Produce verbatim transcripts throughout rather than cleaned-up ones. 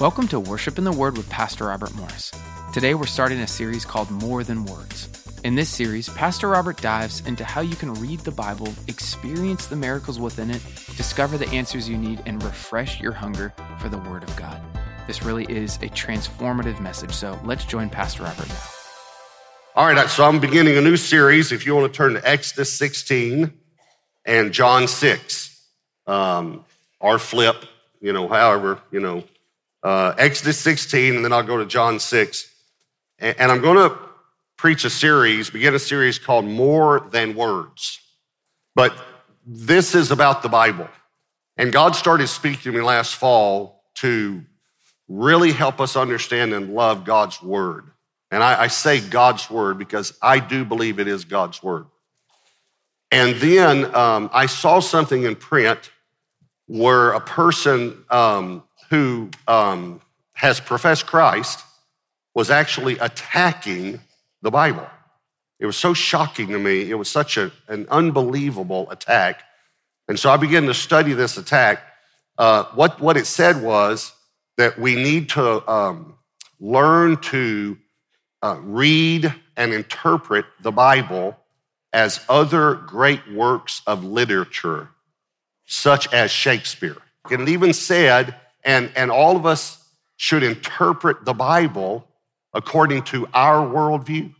Welcome to Worship in the Word with Pastor Robert Morris. Today we're starting a series called More Than Words. In this series, Pastor Robert dives into how you can read the Bible, experience the miracles within it, discover the answers you need, and refresh your hunger for the Word of God. This really is a transformative message, so let's join Pastor Robert now. All right, so I'm beginning a new series. If you want to turn to Exodus sixteen and John six, um, or flip, you know, however, you know, uh, Exodus sixteen, and then I'll go to John six. And, and I'm going to preach a series, begin a series called More Than Words. But this is about the Bible. And God started speaking to me last fall to really help us understand and love God's Word. And I, I say God's Word because I do believe it is God's Word. And then um, I saw something in print where a person um, who um, has professed Christ was actually attacking the Bible. It was so shocking to me. It was such a, an unbelievable attack. And so I began to study this attack. Uh, what, what it said was that we need to um, learn to uh, read and interpret the Bible as other great works of literature, such as Shakespeare. And it even said, and, and all of us should interpret the Bible according to our worldview.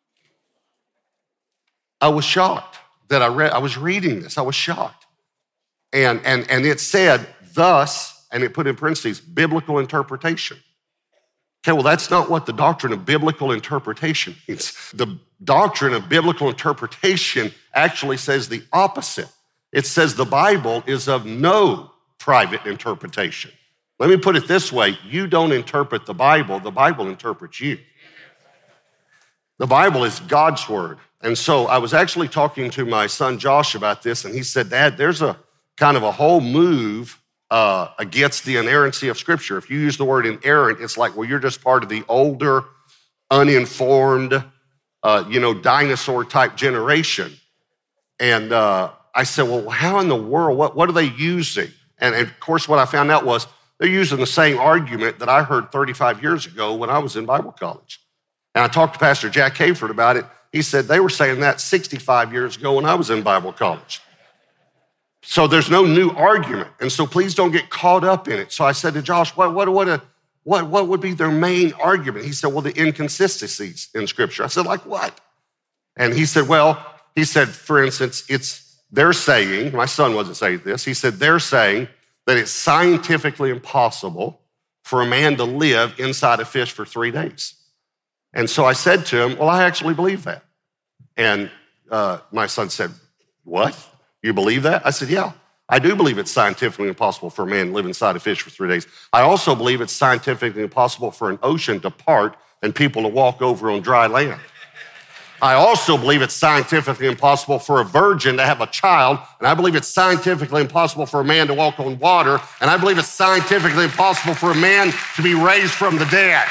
I was shocked that I read, I was reading this, I was shocked. And, and, and it said, thus, and it put in parentheses, biblical interpretation. Okay, well, that's not what the doctrine of biblical interpretation means. The doctrine of biblical interpretation actually says the opposite. It says the Bible is of no private interpretation. Let me put it this way. You don't interpret the Bible. The Bible interprets you. The Bible is God's Word. And so I was actually talking to my son Josh about this, and he said, Dad, there's a kind of a whole move uh, against the inerrancy of Scripture. If you use the word inerrant, it's like, well, you're just part of the older, uninformed, uh, you know, dinosaur-type generation. And uh, I said, well, how in the world, what, what are they using? And, and of course, what I found out was they're using the same argument that I heard thirty-five years ago when I was in Bible college. And I talked to Pastor Jack Hayford about it. He said they were saying that sixty-five years ago when I was in Bible college. So there's no new argument. And so please don't get caught up in it. So I said to Josh, what, what, what, a, what, what would be their main argument? He said, well, the inconsistencies in Scripture. I said, like what? And he said, well, he said, for instance, it's they're saying, my son wasn't saying this, he said they're saying that it's scientifically impossible for a man to live inside a fish for three days. And so I said to him, well, I actually believe that. And uh, my son said, what? You believe that? I said, yeah, I do believe it's scientifically impossible for a man to live inside a fish for three days. I also believe it's scientifically impossible for an ocean to part and people to walk over on dry land. I also believe it's scientifically impossible for a virgin to have a child, and I believe it's scientifically impossible for a man to walk on water, and I believe it's scientifically impossible for a man to be raised from the dead.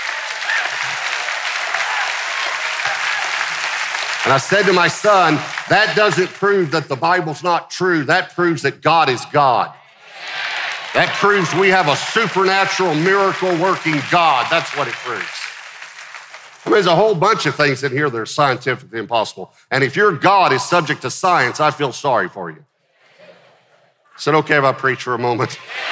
And I said to my son, that doesn't prove that the Bible's not true. That proves that God is God. That proves we have a supernatural, miracle-working God. That's what it proves. I mean, there's a whole bunch of things in here that are scientifically impossible. And if your God is subject to science, I feel sorry for you. Is it okay if I preach for a moment?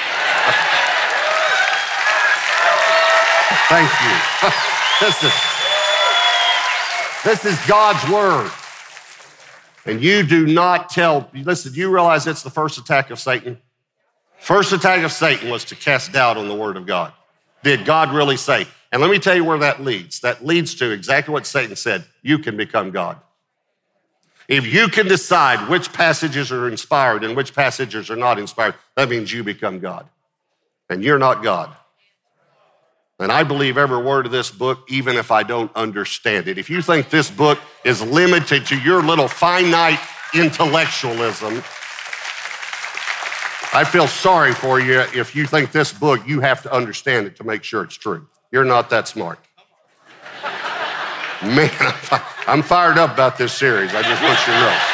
Thank you. This is, this is God's Word. And you do not tell, listen, do you realize it's the first attack of Satan? First attack of Satan was to cast doubt on the Word of God. Did God really say? And let me tell you where that leads. That leads to exactly what Satan said. You can become God. If you can decide which passages are inspired and which passages are not inspired, that means you become God. And you're not God. And I believe every word of this book, even if I don't understand it. If you think this book is limited to your little finite intellectualism, I feel sorry for you if you think this book, you have to understand it to make sure it's true. You're not that smart. Man, I'm fired up about this series. I just want you to know.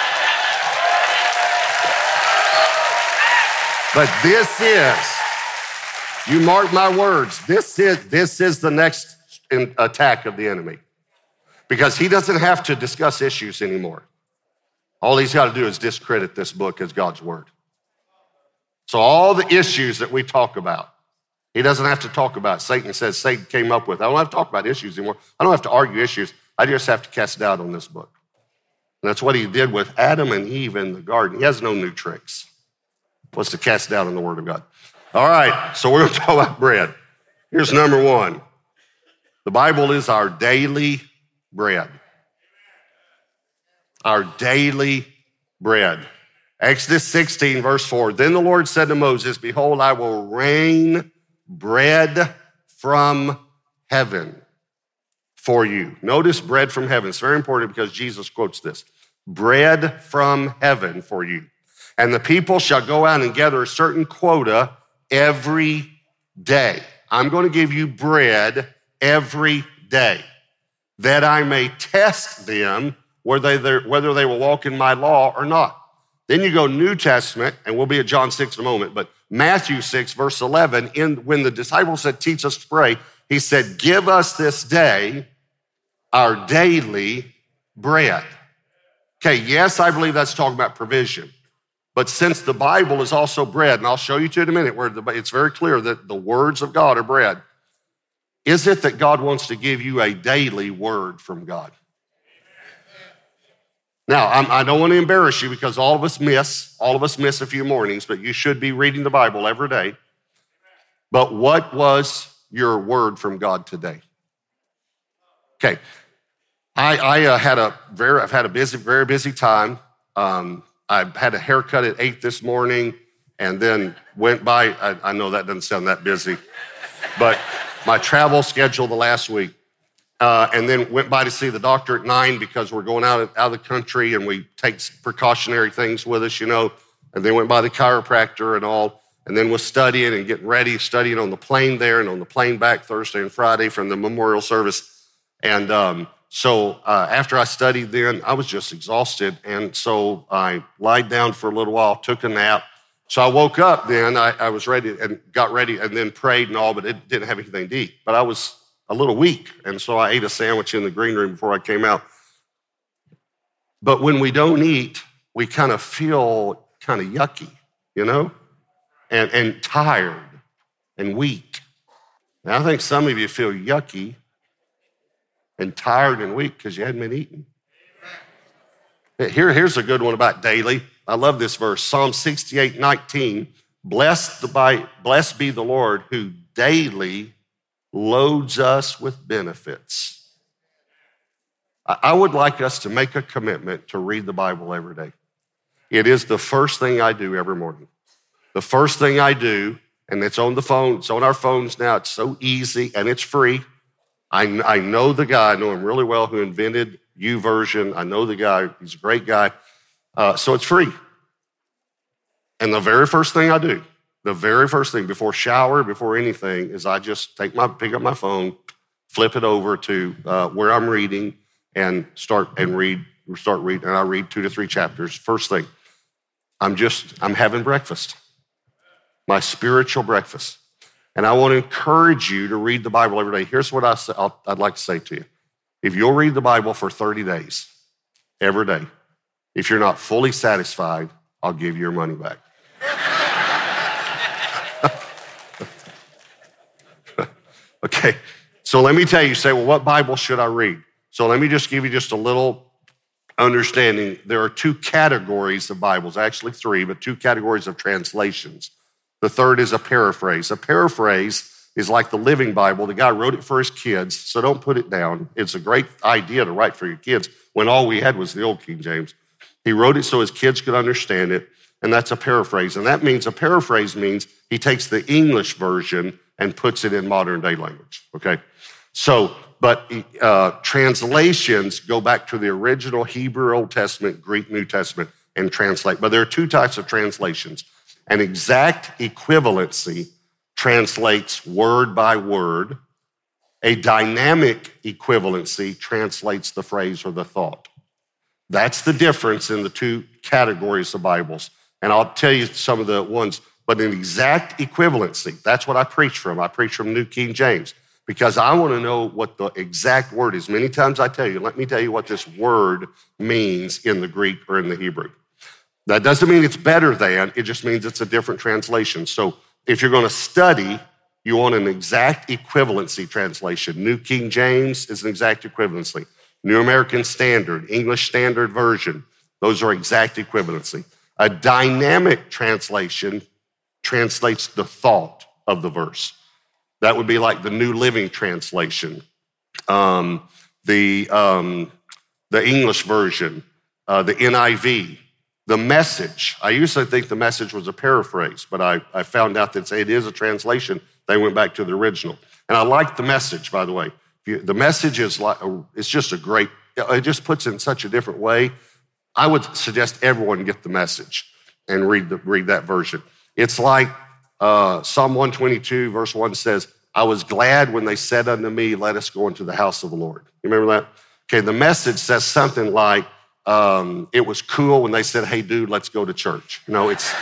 But this is, You mark my words. This is, this is the next attack of the enemy because he doesn't have to discuss issues anymore. All he's got to do is discredit this book as God's word. So all the issues that we talk about, he doesn't have to talk about. Satan says Satan came up with. I don't have to talk about issues anymore. I don't have to argue issues. I just have to cast doubt on this book. And that's what he did with Adam and Eve in the garden. He has no new tricks. Was to cast doubt on the word of God. All right, so we're going to talk about bread. Here's number one. The Bible is our daily bread. Our daily bread. Exodus sixteen, verse four. Then the Lord said to Moses, behold, I will rain bread from heaven for you. Notice bread from heaven. It's very important because Jesus quotes this. Bread from heaven for you. And the people shall go out and gather a certain quota every day. I'm going to give you bread every day that I may test them whether they, whether they will walk in my law or not. Then you go New Testament, and we'll be at John six in a moment, but Matthew six, verse eleven, in, when the disciples said, teach us to pray, he said, give us this day our daily bread. Okay, yes, I believe that's talking about provision. But since the Bible is also bread, and I'll show you to it in a minute, where the, it's very clear that the words of God are bread, is it that God wants to give you a daily word from God? Now, I'm, I don't want to embarrass you because all of us miss, all of us miss a few mornings, but you should be reading the Bible every day. But what was your word from God today? Okay, I, I uh, had a very, I've had a busy, very busy time. Um, I had a haircut at eight this morning and then went by, I, I know that doesn't sound that busy, but my travel schedule the last week, uh, and then went by to see the doctor at nine because we're going out of, out of the country and we take precautionary things with us, you know, and then went by the chiropractor and all, and then was studying and getting ready, studying on the plane there and on the plane back Thursday and Friday from the memorial service. And um, so uh, after I studied then, I was just exhausted. And so I lied down for a little while, took a nap. So I woke up then, I, I was ready and got ready and then prayed and all, but it didn't have anything to eat. But I was a little weak. And so I ate a sandwich in the green room before I came out. But when we don't eat, we kind of feel kind of yucky, you know, and, and tired and weak. And I think some of you feel yucky and tired and weak because you hadn't been eating. Here, here's a good one about daily. I love this verse, Psalm sixty-eight, nineteen. Blessed, the by, blessed be the Lord who daily loads us with benefits. I, I would like us to make a commitment to read the Bible every day. It is the first thing I do every morning. The first thing I do, and it's on the phone, it's on our phones now, it's so easy and it's free. I, I know the guy, I know him really well, who invented YouVersion. I know the guy, he's a great guy. Uh, so it's free. And the very first thing I do, the very first thing before shower, before anything, is I just take my, pick up my phone, flip it over to uh, where I'm reading and start and read, start reading, and I read two to three chapters. First thing, I'm just, I'm having breakfast, my spiritual breakfast. And I want to encourage you to read the Bible every day. Here's what I say, I'll, I'd like to say to you. If you'll read the Bible for thirty days, every day, if you're not fully satisfied, I'll give you your money back. Okay, so let me tell you, you say, well, what Bible should I read? So let me just give you just a little understanding. There are two categories of Bibles, actually three, but two categories of translations. The third is a paraphrase. A paraphrase is like the Living Bible. The guy wrote it for his kids, so don't put it down. It's a great idea to write for your kids when all we had was the old King James. He wrote it so his kids could understand it, and that's a paraphrase. And that means, a paraphrase means he takes the English version and puts it in modern day language, okay? So, but uh, translations go back to the original Hebrew Old Testament, Greek New Testament, and translate. But there are two types of translations. An exact equivalency translates word by word. A dynamic equivalency translates the phrase or the thought. That's the difference in the two categories of Bibles. And I'll tell you some of the ones. but an exact equivalency. That's what I preach from. I preach from New King James because I want to know what the exact word is. Many times I tell you, let me tell you what this word means in the Greek or in the Hebrew. That doesn't mean it's better than, it just means it's a different translation. So if you're going to study, you want an exact equivalency translation. New King James is an exact equivalency. New American Standard, English Standard Version, those are exact equivalency. A dynamic translation translates the thought of the verse. That would be like the New Living Translation, um, the, um, the English version, uh, the N I V, the Message. I used to think the Message was a paraphrase, but I, I found out that it is a translation. They went back to the original. And I like the Message, by the way. The Message is like, it's just a great, it just puts it in such a different way. I would suggest everyone get the Message and read the, read that version. It's like uh, Psalm one twenty-two, verse one says, I was glad when they said unto me, let us go into the house of the Lord. You remember that? Okay, the Message says something like, um, it was cool when they said, hey, dude, let's go to church. You know, it's,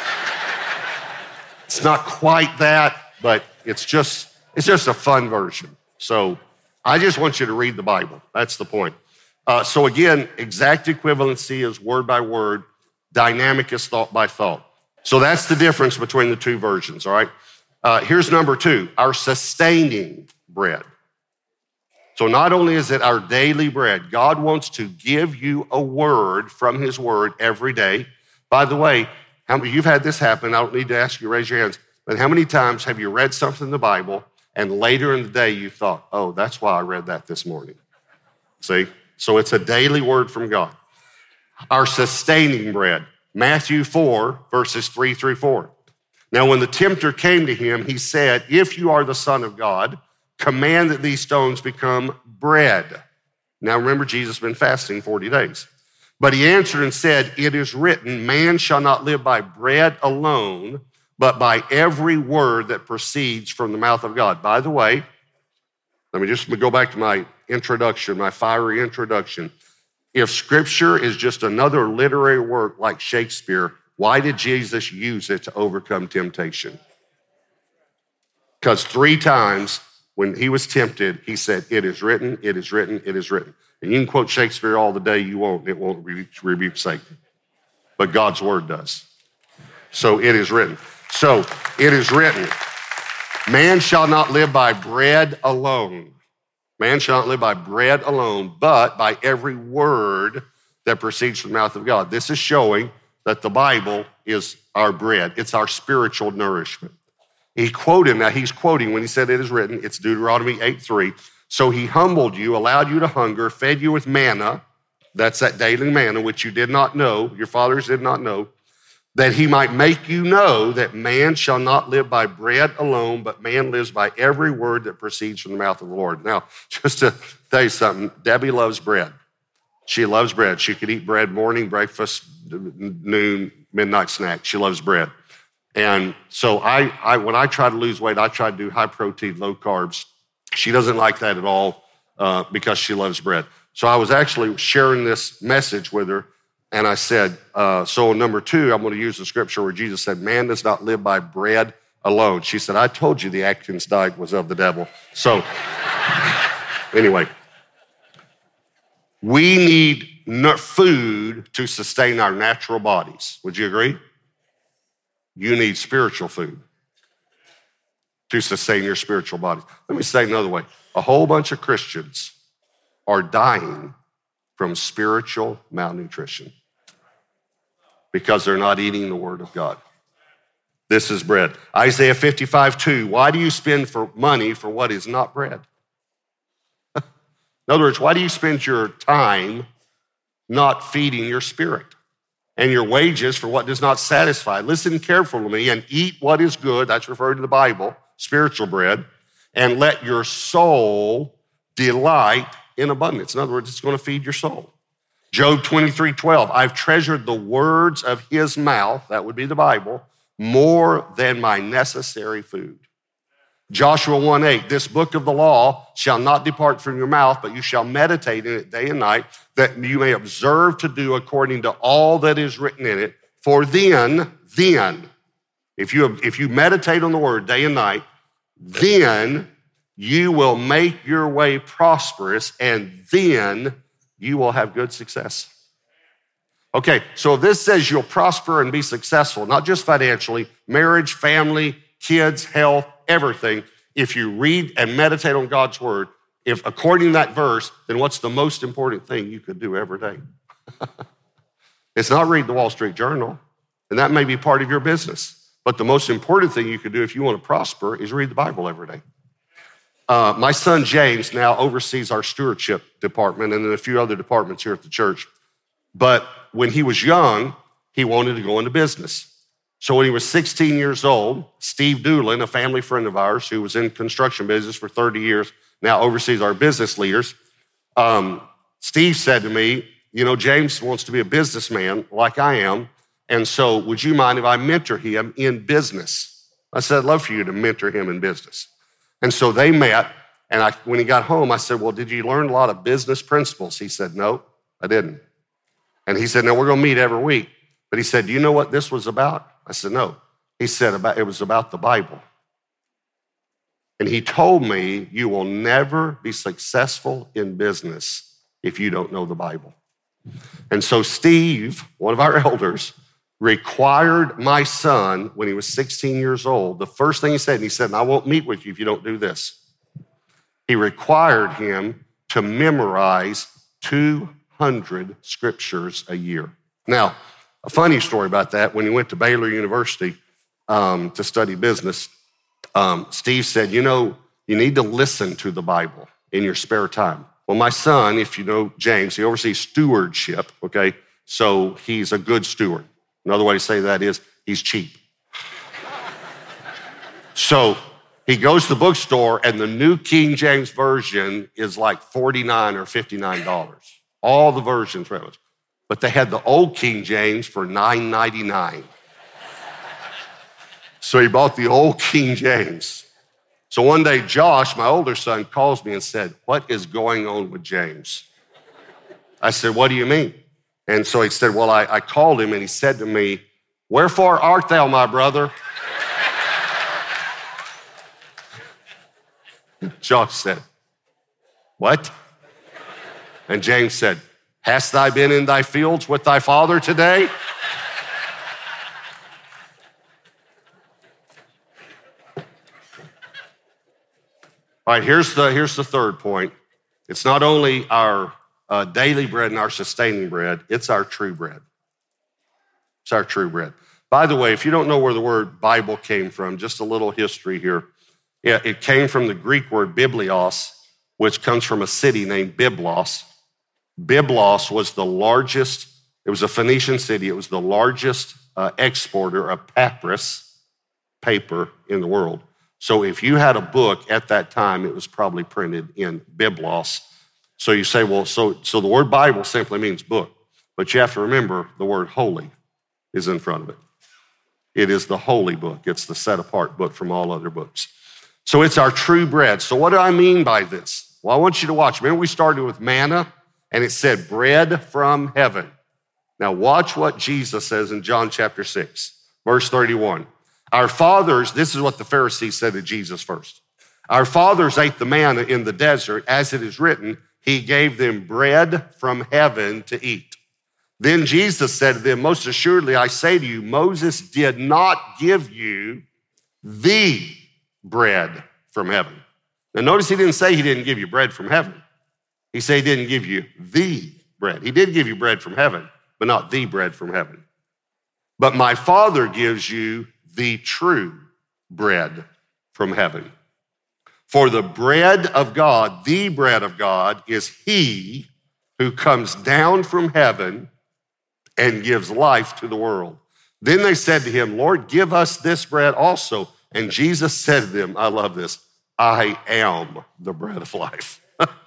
it's not quite that, but it's just, it's just a fun version. So I just want you to read the Bible. That's the point. Uh, so again, exact equivalency is word by word. Dynamic is thought by thought. So that's the difference between the two versions, all right? Uh, here's number two, our sustaining bread. So not only is it our daily bread, God wants to give you a word from his word every day. By the way, how many, you've had this happen. I don't need to ask you to raise your hands, but how many times have you read something in the Bible and later in the day you thought, oh, that's why I read that this morning? See? So it's a daily word from God. Our sustaining bread. Matthew four, verses three through four. Now, when the tempter came to him, he said, if you are the Son of God, command that these stones become bread. Now, remember, Jesus has been fasting forty days. But he answered and said, it is written, man shall not live by bread alone, but by every word that proceeds from the mouth of God. By the way, let me just go back to my introduction, my fiery introduction. If scripture is just another literary work like Shakespeare, why did Jesus use it to overcome temptation? Because three times when he was tempted, he said, it is written, it is written, it is written. And you can quote Shakespeare all the day you won't, it won't rebuke Satan. But God's word does. So it is written. So it is written, man shall not live by bread alone. Man shall not live by bread alone, but by every word that proceeds from the mouth of God. This is showing that the Bible is our bread. It's our spiritual nourishment. He quoted, now he's quoting when he said it is written, it's Deuteronomy eight three. So he humbled you, allowed you to hunger, fed you with manna, that's that daily manna, which you did not know, your fathers did not know, that he might make you know that man shall not live by bread alone, but man lives by every word that proceeds from the mouth of the Lord. Now, just to tell you something, Debbie loves bread. She loves bread. She could eat bread morning, breakfast, noon, midnight snack. She loves bread. And so I, I, when I try to lose weight, I try to do high protein, low carbs. She doesn't like that at all uh, because she loves bread. So I was actually sharing this message with her, and I said, uh, so number two, I'm going to use the scripture where Jesus said, man does not live by bread alone. She said, I told you the Atkins diet was of the devil. So anyway, we need food to sustain our natural bodies. Would you agree? You need spiritual food to sustain your spiritual bodies. Let me say it another way. A whole bunch of Christians are dying from spiritual malnutrition because they're not eating the word of God. This is bread. Isaiah fifty-five two, why do you spend for money for what is not bread? In other words, why do you spend your time not feeding your spirit and your wages for what does not satisfy? Listen carefully to me and eat what is good, that's referred to the Bible, spiritual bread, and let your soul delight in abundance. In other words, it's going to feed your soul. Job twenty-three twelve, I've treasured the words of his mouth, that would be the Bible, more than my necessary food. Joshua one eight, this book of the law shall not depart from your mouth, but you shall meditate in it day and night, that you may observe to do according to all that is written in it. For then, then if you, if you meditate on the word day and night, then you will make your way prosperous, and then you will have good success. Okay, so if this says you'll prosper and be successful, not just financially, marriage, family, kids, health, everything, if you read and meditate on God's word, if according to that verse, then what's the most important thing you could do every day? It's not read the Wall Street Journal, and that may be part of your business. But the most important thing you could do if you want to prosper is read the Bible every day. Uh, my son James now oversees our stewardship department and then a few other departments here at the church. But when he was young, he wanted to go into business. So when he was sixteen years old, Steve Doolin, a family friend of ours who was in construction business for thirty years, now oversees our business leaders, um, Steve said to me, you know, James wants to be a businessman like I am, and so would you mind if I mentor him in business? I said, I'd love for you to mentor him in business. And so they met, and I, when he got home, I said, well, did you learn a lot of business principles? He said, no, I didn't. And he said, no, we're going to meet every week. But he said, do you know what this was about? I said, no. He said, about, it was about the Bible. And he told me, you will never be successful in business if you don't know the Bible. And so Steve, one of our elders, required my son when he was sixteen years old. The first thing he said, and he said, I won't meet with you if you don't do this. He required him to memorize two hundred scriptures a year. Now, a funny story about that, when he went to Baylor University um, to study business, um, Steve said, you know, you need to listen to the Bible in your spare time. Well, my son, if you know James, he oversees stewardship, okay? So he's a good steward. Another way to say that is he's cheap. So he goes to the bookstore, and the New King James Version is like forty-nine dollars or fifty-nine dollars. All the versions, but they had the old King James for nine ninety-nine. So he bought the old King James. So one day, Josh, my older son, calls me and said, what is going on with James? I said, what do you mean? And so he said, well, I, I called him and he said to me, wherefore art thou, my brother? Josh said, what? And James said, hast thou been in thy fields with thy father today? All right, here's the, here's the third point. It's not only our uh, daily bread and our sustaining bread, it's our true bread. It's our true bread. By the way, if you don't know where the word Bible came from, just a little history here. Yeah, it came from the Greek word biblios, which comes from a city named Byblos. Byblos was the largest, it was a Phoenician city, it was the largest uh, exporter of papyrus, paper, in the world. So if you had a book at that time, it was probably printed in Byblos. So you say, well, so, so the word Bible simply means book, but you have to remember the word holy is in front of it. It is the holy book. It's the set apart book from all other books. So it's our true bread. So what do I mean by this? Well, I want you to watch. Remember we started with manna and it said bread from heaven. Now watch what Jesus says in John chapter six, verse thirty-one. Our fathers, this is what the Pharisees said to Jesus first. Our fathers ate the manna in the desert, as it is written, he gave them bread from heaven to eat. Then Jesus said to them, most assuredly, I say to you, Moses did not give you the bread from heaven. Now notice he didn't say he didn't give you bread from heaven. He said he didn't give you the bread. He did give you bread from heaven, but not the bread from heaven. But my Father gives you the true bread from heaven. For the bread of God, the bread of God, is he who comes down from heaven and gives life to the world. Then they said to him, Lord, give us this bread also. And Jesus said to them, I love this, I am the bread of life.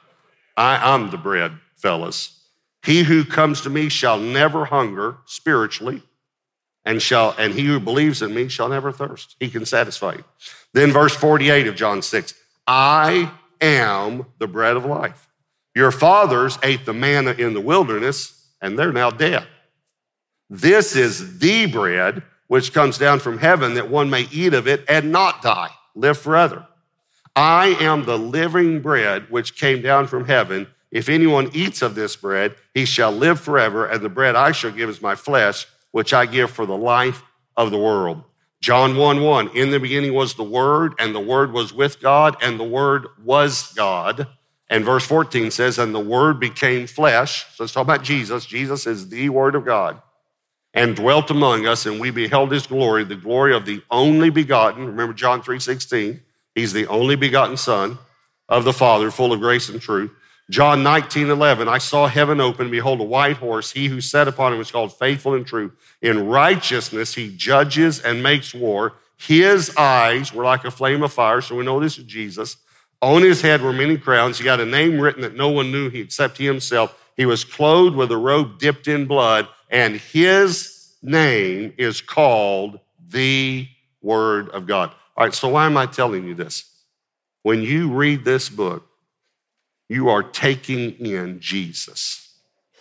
I am the bread, fellas. He who comes to me shall never hunger spiritually, and shall and he who believes in me shall never thirst. He can satisfy you. Then verse forty-eight of John six, I am the bread of life. Your fathers ate the manna in the wilderness, and they're now dead. This is the bread which comes down from heaven, that one may eat of it and not die, live forever. I am the living bread which came down from heaven. If anyone eats of this bread, he shall live forever, and the bread I shall give is my flesh, which I give for the life of the world. John one one, in the beginning was the Word, and the Word was with God, and the Word was God. And verse fourteen says, and the Word became flesh. So let's talk about Jesus. Jesus is the Word of God, and dwelt among us, and we beheld his glory, the glory of the only begotten. Remember John three sixteen. He's the only begotten Son of the Father, full of grace and truth. John nineteen eleven, I saw heaven open, and behold, a white horse. He who sat upon him was called Faithful and True. In righteousness he judges and makes war. His eyes were like a flame of fire, so we know this is Jesus. On his head were many crowns. He got a name written that no one knew except he himself. He was clothed with a robe dipped in blood, and his name is called the Word of God. All right, so why am I telling you this? When you read this book, you are taking in Jesus.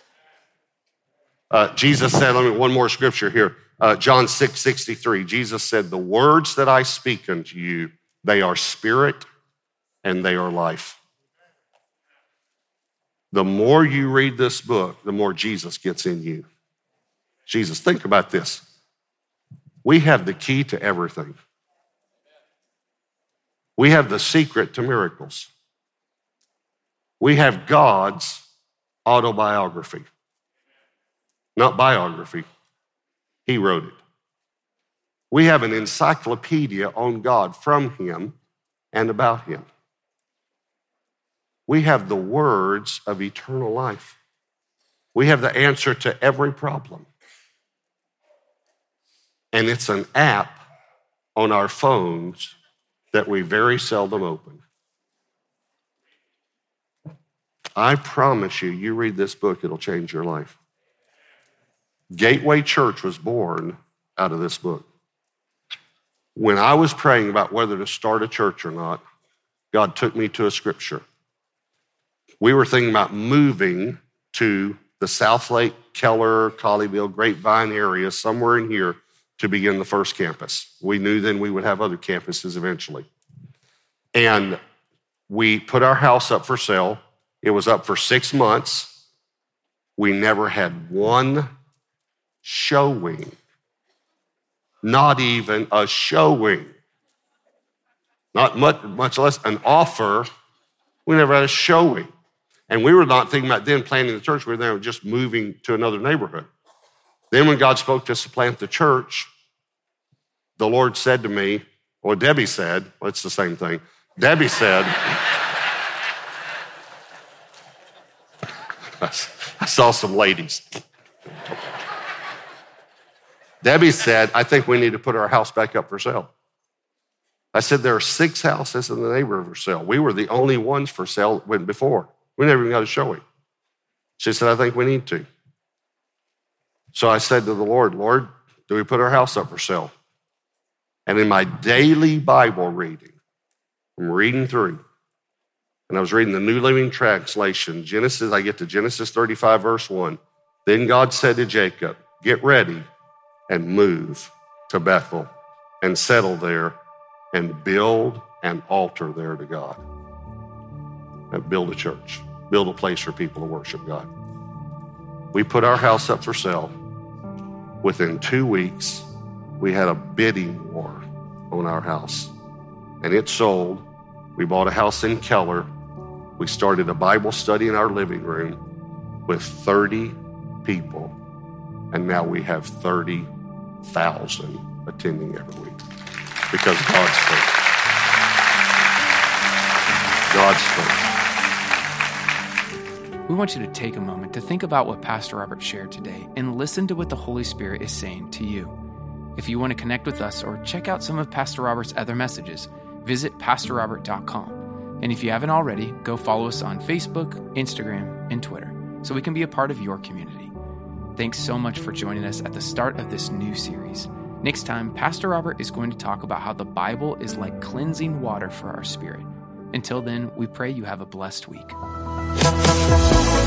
Uh, Jesus said, let me, one more scripture here. Uh, John six sixty-three, Jesus said, the words that I speak unto you, they are spirit and they are life. The more you read this book, the more Jesus gets in you. Jesus, think about this. We have the key to everything. We have the secret to miracles. We have God's autobiography, not biography. He wrote it. We have an encyclopedia on God from him and about him. We have the words of eternal life. We have the answer to every problem. And it's an app on our phones that we very seldom open. I promise you, you read this book, it'll change your life. Gateway Church was born out of this book. When I was praying about whether to start a church or not, God took me to a scripture. We were thinking about moving to the South Lake, Keller, Colleyville, Grapevine area, somewhere in here, to begin the first campus. We knew then we would have other campuses eventually. And we put our house up for sale. It was up for six months. We never had one showing, not even a showing, not much, much less an offer. We never had a showing. And we were not thinking about then planting the church. We were there just moving to another neighborhood. Then when God spoke to us to plant the church, the Lord said to me, or Debbie said, well, it's the same thing. Debbie said, I saw some ladies. Debbie said, I think we need to put our house back up for sale. I said, there are six houses in the neighborhood for sale. We were the only ones for sale before. We never even got a showing. She said, I think we need to. So I said to the Lord, Lord, do we put our house up for sale? And in my daily Bible reading, I'm reading through, and I was reading the New Living Translation, Genesis, I get to Genesis thirty-five, verse one. Then God said to Jacob, get ready and move to Bethel and settle there and build an altar there to God. And build a church, build a place for people to worship God. We put our house up for sale. Within two weeks, we had a bidding war on our house, and it sold. We bought a house in Keller. We started a Bible study in our living room with thirty people, and now we have thirty thousand attending every week because God's faith. God's faith. We want you to take a moment to think about what Pastor Robert shared today and listen to what the Holy Spirit is saying to you. If you want to connect with us or check out some of Pastor Robert's other messages, visit pastor robert dot com. And if you haven't already, go follow us on Facebook, Instagram, and Twitter so we can be a part of your community. Thanks so much for joining us at the start of this new series. Next time, Pastor Robert is going to talk about how the Bible is like cleansing water for our spirit. Until then, we pray you have a blessed week.